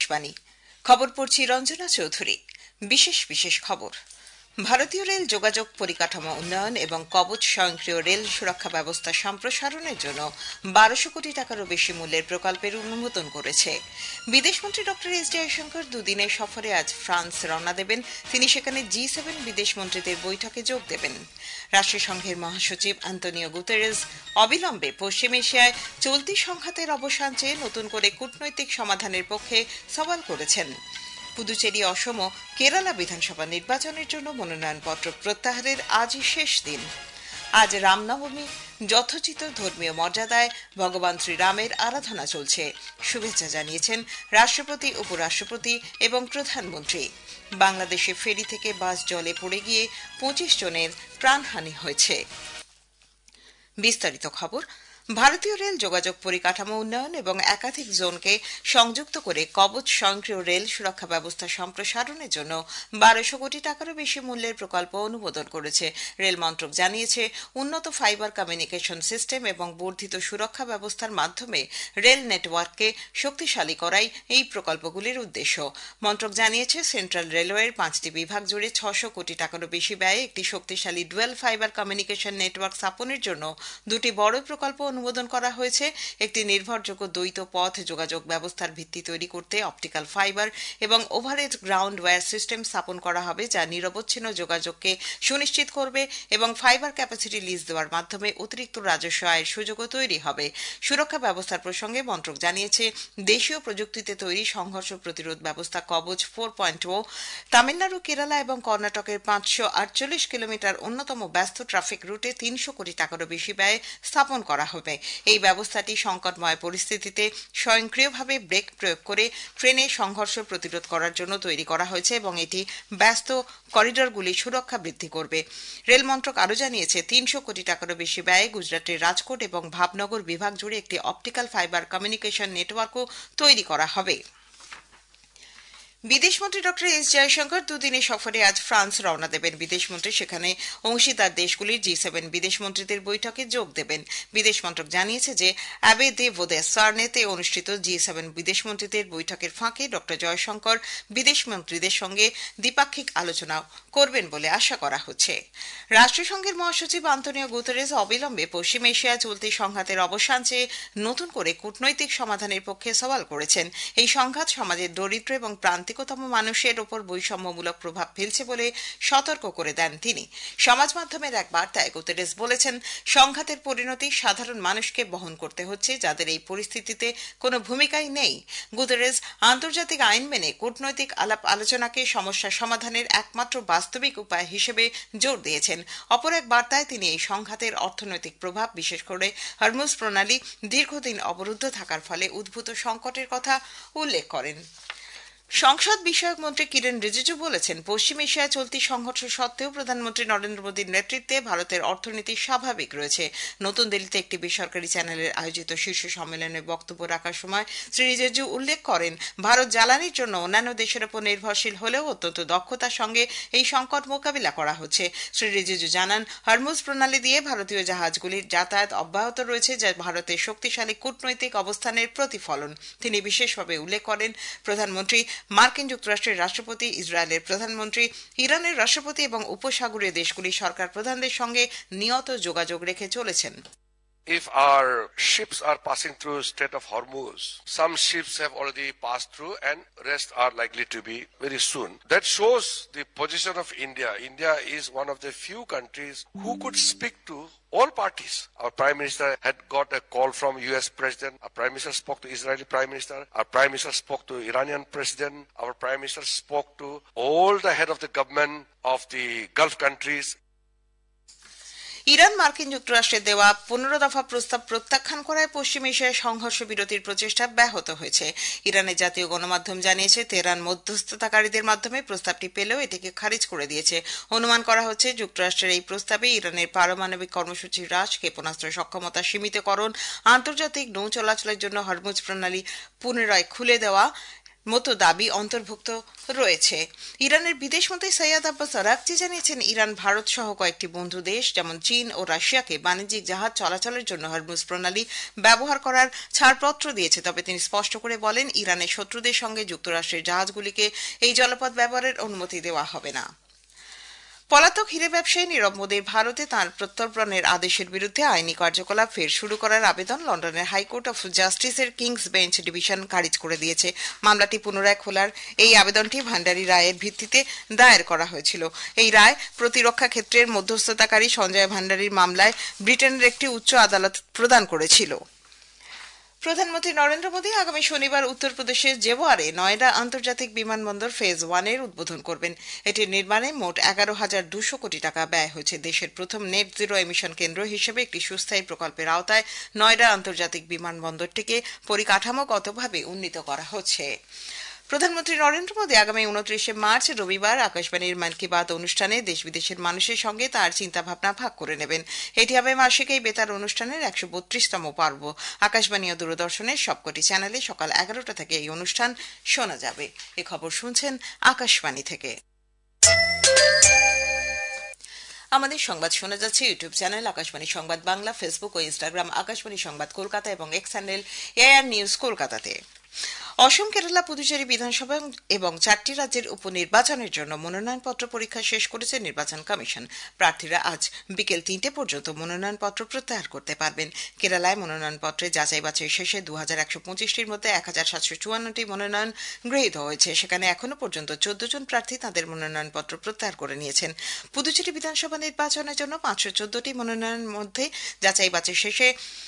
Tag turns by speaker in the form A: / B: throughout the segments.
A: বাণী খবর পড়ছি রঞ্জনা চৌধুরী। বিশেষ খবর। ভারতীয় রেল যোগাযোগ পরিকাঠামো উন্নয়ন এবং কবচ স্বয়ংক্রিয় রেল সুরক্ষা ব্যবস্থা সম্প্রসারণের জন্য ১২০০ কোটি টাকারও বেশি মূল্যের প্রকল্পের অনুমোদন করেছে। বিদেশমন্ত্রী ড এস জয়শঙ্কর দুদিনের সফরে আজ ফ্রান্স রওনা দেবেন। তিনি সেখানে জি7 বিদেশমন্ত্রীদের বৈঠকে যোগ দেবেন। রাষ্ট্রসংঘের মহাসচিব আন্তোনিও গুতেরেস অবিলম্বে পশ্চিম এশিয়ায় চলতি সংঘাতের অবসান চেয়ে নতুন করে কূটনৈতিক সমাধানের পক্ষে সওয়াল করেছেন। পুদুচেরি, অসম ও কেরালা বিধানসভা নির্বাচনের জন্য মনোনয়নপত্র প্রত্যাহারের আজই শেষ দিন। আজ রামনবমী, যথোচিত ধর্মীয় মর্যাদায় ভগবান শ্রীরামের আরাধনা চলছে। শুভেচ্ছা জানিয়েছেন রাষ্ট্রপতি, উপরাষ্ট্রপতি এবং প্রধানমন্ত্রী। বাংলাদেশে ফেরি থেকে বাস জলে পড়ে গিয়ে ২৫ জনের প্রাণহানি হয়েছে। বিস্তারিত খবর। ভারতীয় রেল যোগাযোগ পরিকাঠামো উন্নয়ন এবং একাধিক জোনকে সংযুক্ত করে কবচ স্বয়ংক্রিয় রেল সুরক্ষা ব্যবস্থা সম্প্রসারণের জন্য ১২০০ কোটি টাকারও বেশি মূল্যের প্রকল্প অনুমোদন করেছে। রেল মন্ত্রক জানিয়েছে, উন্নত ফাইবার কমিউনিকেশন সিস্টেম এবং বর্ধিত সুরক্ষা ব্যবস্থার মাধ্যমে রেল নেটওয়ার্ককে শক্তিশালী করাই এই প্রকল্পগুলির উদ্দেশ্য। মন্ত্রক জানিয়েছে, সেন্ট্রাল রেলওয়ের ৫টি বিভাগ জুড়ে ৬০০ কোটি টাকারও বেশি ব্যয়ে একটি শক্তিশালী ডুয়েল ফাইবার কমিউনিকেশন নেটওয়ার্ক স্থাপনের জন্য দুটি বড় প্রকল্প অনুমোদন করা হয়েছে। একটি নির্ভরযোগ্য দ্বৈত পথ যোগাযোগ ব্যবস্থার ভিত্তি তৈরি করতে অপটিক্যাল ফাইবার এবং ওভারহেড গ্রাউন্ড ওয়্যার সিস্টেম স্থাপন করা হবে, যা নিরবচ্ছিন্ন যোগাযোগকে সুনিশ্চিত করবে এবং ফাইবার ক্যাপাসিটি লিজ দেওয়ার মাধ্যমে অতিরিক্ত রাজস্ব আয়ের সুযোগও তৈরি হবে। সুরক্ষা ব্যবস্থার প্রসঙ্গে মন্ত্রক জানিয়েছে, দেশীয় প্রযুক্তিতে তৈরি সংঘর্ষ প্রতিরোধ ব্যবস্থা কবচ 4.0 তামিলনাড়ু, কেরালা এবং কর্ণাটকের ৫৪৮ কিলোমিটার অন্যতম ব্যস্ত ট্রাফিক রুটে ৩০০ কোটি টাকারও বেশি ব্যয়ে স্থাপন করা হবে। এই ব্যবস্থাটি সংকটময় পরিস্থিতিতে স্বয়ংক্রিয়ভাবে ব্রেক প্রয়োগ করে ট্রেনে সংঘর্ষ প্রতিরোধ করার জন্য তৈরি করা হয়েছে এবং এটি ব্যস্ত করিডরগুলি সুরক্ষা বৃদ্ধি করবে। রেল মন্ত্রক আরও জানিয়েছে, ৩০০ কোটি টাকারও বেশি ব্যয়ে গুজরাটের রাজকোট এবং ভাবনগর বিভাগ জুড়ে একটি অপটিক্যাল ফাইবার কমিউনিকেশন নেটওয়ার্কও তৈরি করা হবে। বিদেশমন্ত্রী ড এস জয়শঙ্কর দুদিনের সফরে আজ ফ্রান্স রওনা দেবেন। বিদেশমন্ত্রী সেখানে অংশীদার দেশগুলির জি7 বিদেশমন্ত্রীদের বৈঠকে যোগ দেবেন। বিদেশ মন্ত্রক জানিয়েছে যে অ্যাবে দে ভোদেস সার্নেতে অনুষ্ঠিত জি7 বিদেশমন্ত্রীদের বৈঠকের ফাঁকে ড জয়শঙ্কর বিদেশমন্ত্রীদের সঙ্গে দ্বিপাক্ষিক আলোচনা করবেন বলে আশা করা হচ্ছে। রাষ্ট্রসংঘের মহাসচিব আন্তোনিও গুতেরেস অবিলম্বে পশ্চিম এশিয়ায় চলতি সংঘাতের অবসান চেয়ে নতুন করে কূটনৈতিক সমাধানের পক্ষে সওয়াল করেছেন। এই সংঘাত সমাজের দরিদ্র এবং প্রান্তিকতম মানুষের ওপর বৈষম্যমূলক প্রভাব ফেলছে বলে সতর্ক করে দেন তিনি। সমাজ মাধ্যমের এক বার্তায় গুতেরেস বলেছেন, সংঘাতের পরিণতি সাধারণ মানুষকে বহন করতে হচ্ছে, যাদের এই পরিস্থিতিতে কোনো ভূমিকাই নেই। গুতেরেস আন্তর্জাতিক আইন মেনে কূটনৈতিক আলাপ আলোচনাকে সমস্যা সমাধানের একমাত্র বাস্তবিক উপায় হিসেবে জোর দিয়েছেন। অপর এক বার্তায় তিনি এই সংঘাতের অর্থনৈতিক প্রভাব, বিশেষ করে হরমুজ প্রণালী দীর্ঘদিন অবরুদ্ধ থাকার ফলে উদ্ভূত সংকটের কথা উল্লেখ করেন। সংসদ বিষয়ক মন্ত্রী কিরেন রিজিজু বলেছেন, পশ্চিম এশিয়ায় চলতি সংঘর্ষ সত্ত্বেও প্রধানমন্ত্রী নরেন্দ্র মোদীর নেতৃত্বে ভারতের অর্থনীতি স্বাভাবিক রয়েছে। নতুন দিল্লিতে একটি বেসরকারি চ্যানেলের আয়োজিত শীর্ষ সম্মেলনে বক্তব্য রাখার সময় শ্রী রিজিজু উল্লেখ করেন, ভারত জ্বালানির জন্য অন্যান্য দেশের উপর নির্ভরশীল হলেও অত্যন্ত দক্ষতার সঙ্গে এই সংকট মোকাবিলা করা হচ্ছে। শ্রী রিজিজু জানান, হরমুজ প্রণালী দিয়ে ভারতীয় জাহাজগুলির যাতায়াত অব্যাহত রয়েছে, যা ভারতের শক্তিশালী কূটনৈতিক অবস্থানের প্রতিফলন। তিনি বিশেষভাবে উল্লেখ করেন, প্রধানমন্ত্রী মার্কিন যুক্তরাষ্ট্রের রাষ্ট্রপতি, ইসরায়েলের প্রধানমন্ত্রী, ইরানের রাষ্ট্রপতি এবং উপসাগরীয় দেশগুলির সরকার প্রধানদের সঙ্গে নিয়ত যোগাযোগ রেখে চলেছেন।
B: If our ships are passing through Strait of Hormuz, some ships have already passed through and rest are likely to be very soon. That shows the position of India. India is one of the few countries who could speak to all parties. Our Prime Minister had got a call from US President. Our Prime Minister spoke to Israeli Prime Minister. Our Prime Minister spoke to Iranian President. Our Prime Minister spoke to all the head of the government of the Gulf countries.
A: Iran মার্কিন যুক্তরাষ্ট্রের দেওয়া 15 দফা প্রস্তাব প্রত্যাখ্যান করায় পশ্চিম এশিয়ায় সংঘর্ষ বিরতির প্রচেষ্টা ব্যাহত হয়েছে। ইরানের জাতীয় গণমাধ্যম জানিয়েছে, তেহরান মধ্যস্থতাকারীদের মাধ্যমে প্রস্তাবটি পেলেও এটিকে খারিজ করে দিয়েছে। অনুমান করা হচ্ছে, যুক্তরাষ্ট্রের এই প্রস্তাবে ইরানের পারমাণবিক কর্মসূচি হ্রাস, ক্ষেপণাস্ত্র সক্ষমতা সীমিতকরণ, আন্তর্জাতিক নৌ চলাচলের জন্য হরমুজ প্রণালী পুনরায় খুলে দেওয়া মতো দাবি অন্তর্ভুক্ত রয়েছে। ইরানের বিদেশমন্ত্রী সৈয়দ আব্বাস আরাগচি জানিয়েছেন, ইরান ভারত সহ কয়েকটি বন্ধু দেশ যেমন চীন ও রাশিয়াকে বাণিজ্যিক জাহাজ চলাচলের জন্য হরমুজ প্রণালী ব্যবহার করার ছাড়পত্র দিয়েছে। তবে তিনি স্পষ্ট করে বলেন, ইরানের শত্রুদের সঙ্গে যুক্তরাষ্ট্রের জাহাজগুলিকে এই জলপথ ব্যবহারের অনুমতি দেওয়া হবে না। পলাতক হীরে ব্যবসায়ী নীরব মোদীর ভারতে তাঁর প্রত্যর্পণের আদেশের বিরুদ্ধে আইনি কার্যকলাপ ফের শুরু করার আবেদন লন্ডনের হাইকোর্ট অফ জাস্টিসের কিংস বেঞ্চ ডিভিশন খারিজ করে দিয়েছে। মামলাটি পুনরায় খোলার এই আবেদনটি ভান্ডারী রায়ের ভিত্তিতে দায়ের করা হয়েছিল। এই রায় প্রতিরক্ষা ক্ষেত্রের মধ্যস্থতাকারী সঞ্জয় ভান্ডারীর মামলায় ব্রিটেনের একটি উচ্চ আদালত প্রদান করেছিল। প্রধানমন্ত্রী নরেন্দ্র মোদী আগামী শনিবার উত্তরপ্রদেশের জেওয়ারে নয়ডা আন্তর্জাতিক বিমানবন্দর ফেজ 1 এর উদ্বোধন করবেন। এটির নির্মাণে মোট 11,200 কোটি টাকা ব্যয় হয়েছে। দেশের প্রথম নেট জিরো এমিশন কেন্দ্র হিসেবে একটি সুস্থায়ী প্রকল্পের আওতায় নয়ডা আন্তর্জাতিক বিমানবন্দরটিকে পরিকাঠামোগতভাবে উন্নীত করা হচ্ছে। প্রধানমন্ত্রী নরেন্দ্র মোদী আগামী 29 মার্চ রবিবার আকাশবাণীর মন কি বাত অনুষ্ঠানে দেশ বিদেশের মানুষের সঙ্গে তার চিন্তাভাবনা ভাগ করে নেবেন। এটি হবে মাসিক এই বেতার অনুষ্ঠানের 132তম পর্ব। আকাশবাণী ও দূরদর্শনের সবকটি চ্যানেলে সকাল 11টা থেকে এই অনুষ্ঠান শোনা যাবে। এ খবর শুনছেন আকাশবাণী থেকে। আমাদের সংবাদ শোনা যাচ্ছে ইউটিউব চ্যানেল আকাশবাণী সংবাদ বাংলা, ফেসবুক ও ইনস্টাগ্রাম আকাশবাণী সংবাদ কলকাতা এবং এক্স হ্যান্ডেল এআর নিউজ কলকাতাতে। অসম, কেরালা, পুদুচেরি বিধানসভা এবং 4টি রাজ্যের উপনির্বাচনের জন্য মনোনয়নপত্র পরীক্ষা শেষ করেছে নির্বাচন কমিশন। প্রার্থীরা আজ বিকেল 3টে পর্যন্ত মনোনয়নপত্র প্রত্যাহার করতে পারবেন। কেরালায় মনোনয়নপত্রে যাচাই বাছাই শেষে 2125টির মধ্যে 1754টি মনোনয়ন গৃহীত হয়েছে। সেখানে এখনো পর্যন্ত 14 জন প্রার্থী তাঁদের মনোনয়নপত্র প্রত্যাহার করে নিয়েছেন। পুদুচেরি বিধানসভা নির্বাচনের জন্য 514টি মনোনয়নের মধ্যে যাচাই বাছাই শেষে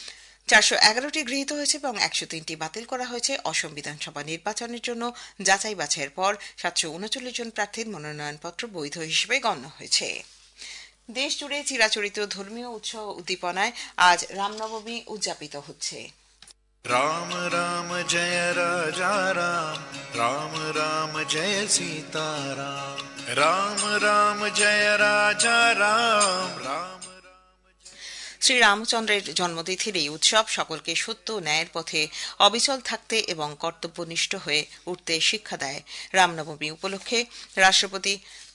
A: 411টি গৃহীত হয়েছে এবং 103টি বাতিল করা হয়েছে। অসম বিধানসভা নির্বাচনের জন্য যাচাই বাছাইয়ের পর 739 জন প্রার্থীর মনোনয়নপত্র বৈধ হিসেবে গণ্য হয়েছে। দেশ জুড়ে চিরাচরিত ধর্মীয় উৎসব উদ্দীপনায় আজ রামনবমী উদযাপিত হচ্ছে।
C: राम राम जय राजा राम, राम राम जय सीता राम, राम राम जय राजा राम, राम
A: শ্রীরামচন্দ্রের জন্মতিথির এই উৎসব সকলকে সত্য ও ন্যায়ের পথে অবিচল থাকতে এবং কর্তব্যনিষ্ঠ হয়ে উঠতে শিক্ষা দেয়। রামনবমী উপলক্ষে রাষ্ট্রপতি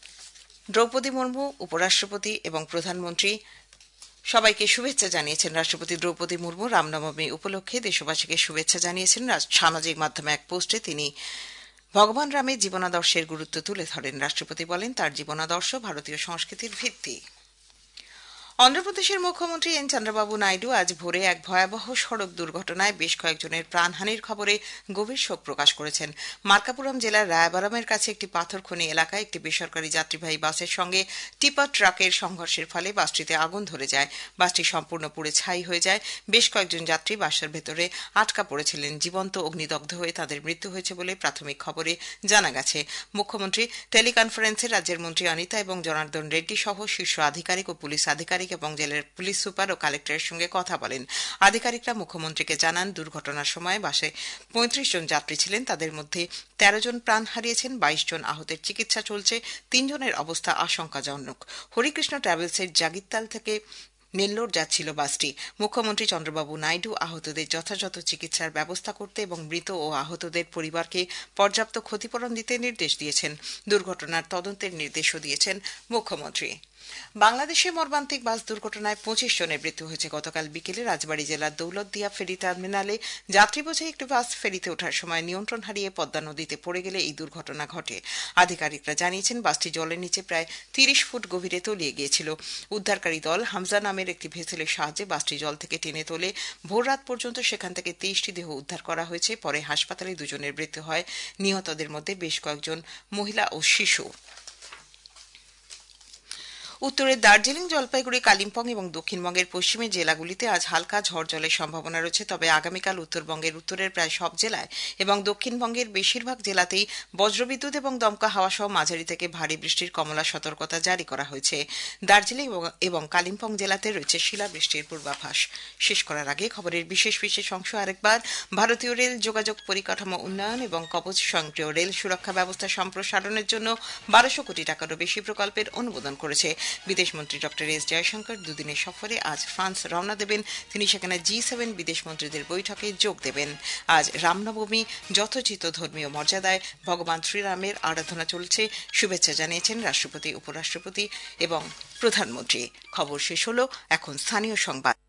A: দ্রৌপদী মুর্মু, উপরাষ্ট্রপতি এবং প্রধানমন্ত্রী সবাইকে শুভেচ্ছা জানিয়েছেন। রাষ্ট্রপতি দ্রৌপদী মুর্মু রামনবমী উপলক্ষে দেশবাসীকে শুভেচ্ছা জানিয়েছেন। সামাজিক মাধ্যমে এক পোস্টে তিনি ভগবান রামের জীবনাদর্শের গুরুত্ব তুলে ধরেন। রাষ্ট্রপতি বলেন, তার জীবনাদর্শ ভারতীয় সংস্কৃতির ভিত্তি। অন্ধ্রপ্রদেশের মুখ্যমন্ত্রী এন চন্দ্রবাবু নাইডু আজ ভোরে এক ভয়াবহ সড়ক দুর্ঘটনায় বেশ কয়েকজনের প্রাণহানির খবরে গভীর শোক প্রকাশ করেছেন। মার্কাপুরম জেলার রায়বারামের কাছে একটি পাথরখনি এলাকায় একটি বেসরকারি যাত্রীবাহী বাসের সঙ্গে টিপার ট্রাকের সংঘর্ষের ফলে বাসটিতে আগুন ধরে যায়। বাসটি সম্পূর্ণ পুড়ে ছাই হয়ে যায়। বেশ কয়েকজন যাত্রী বাসের ভেতরে আটকা পড়েছিলেন। জীবন্ত অগ্নিদগ্ধ হয়ে তাদের মৃত্যু হয়েছে বলে প্রাথমিক খবরে জানা গেছে। মুখ্যমন্ত্রী টেলিকনফারেন্সে রাজ্যের মন্ত্রী অনিতা এবং জনার্দন রেড্ডি সহ শীর্ষ আধিকারিক ও পুলিশ আধিকারিক এবং জেলার পুলিশ সুপার ও কালেক্টরের সঙ্গে কথা বলেন। আধিকারিকরা মুখ্যমন্ত্রীকে জানান, দুর্ঘটনার সময় বাসে 35 জন যাত্রী ছিলেন। তাদের মধ্যে 13 জন প্রাণ হারিয়েছেন, 22 জন আহতের চিকিৎসা চলছে। 3 জনের অবস্থা আশঙ্কাজনক। হরিকৃষ্ণ ট্রাভেলসের জাগিত্তাল থেকে নেল্লোর যাচ্ছিল বাসটি। মুখ্যমন্ত্রী চন্দ্রবাবু নাইডু আহতদের যথাযথ চিকিৎসার ব্যবস্থা করতে এবং মৃত ও আহতদের পরিবারকে পর্যাপ্ত ক্ষতিপূরণ দিতে নির্দেশ দিয়েছেন। দুর্ঘটনার তদন্তের নির্দেশও দিয়েছেন মুখ্যমন্ত্রী। বাংলাদেশে মর্মান্তিক বাস দুর্ঘটনায় 25 জনের মৃত্যু হয়েছে। গতকাল বিকেলে রাজবাড়ী জেলার দৌলতদিয়া ফেরি টার্মিনালে যাত্রী বোঝাই একটি বাস ফেরিতে ওঠার সময় নিয়ন্ত্রণ হারিয়ে পদ্মা নদীতে পড়ে গেলে এই দুর্ঘটনা ঘটে। আধিকারিকরা জানিয়েছেন, বাসটি জলের নিচে প্রায় 30 ফুট গভীরে তলিয়ে গিয়েছিল। উদ্ধারকারী দল হামজা নামের একটি ভেসেলের সাহায্যে বাসটি জল থেকে টেনে তোলে। ভোররাত পর্যন্ত সেখান থেকে 23টি দেহ উদ্ধার করা হয়েছে। পরে হাসপাতালে 2 জনের মৃত্যু হয়। নিহতদের মধ্যে বেশ কয়েকজন মহিলা ও শিশু। উত্তরের দার্জিলিং, জলপাইগুড়ি, কালিম্পং এবং দক্ষিণবঙ্গের পশ্চিমের জেলাগুলিতে আজ হালকা ঝড় জলের সম্ভাবনা রয়েছে। তবে আগামীকাল উত্তরবঙ্গের উত্তরের প্রায় সব জেলায় এবং দক্ষিণবঙ্গের বেশিরভাগ জেলাতেই বজ্রবিদ্যুৎ এবং দমকা হাওয়া সহ মাঝারি থেকে ভারী বৃষ্টির কমলা সতর্কতা জারি করা হয়েছে। দার্জিলিং এবং কালিম্পং জেলাতে রয়েছে শিলাবৃষ্টির পূর্বাভাস। শেষ করার আগে খবরের বিশেষ বিশেষ অংশ আরেকবার। ভারতীয় রেল যোগাযোগ পরিকাঠামো উন্নয়ন এবং কবচ স্বয়ংক্রিয় রেল সুরক্ষা ব্যবস্থা সম্প্রসারণের জন্য 1200 কোটি টাকারও বেশি প্রকল্পের অনুমোদন করেছে। বিদেশমন্ত্রী ডক্টর এস জয়শঙ্কর দুদিনের সফরে আজ ফ্রান্স রওনা দেবেন। তিনি সেখানে G7 বিদেশমন্ত্রীদের বৈঠকে যোগ দেবেন। আজ রামনবমী, যথোচিত ধর্মীয় মর্যাদায় ভগবান শ্রীরামের আরাধনা চলছে। শুভেচ্ছা জানিয়েছেন রাষ্ট্রপতি, উপরাষ্ট্রপতি এবং প্রধানমন্ত্রী। খবর শেষ হলো, এখন স্থানীয় সংবাদ।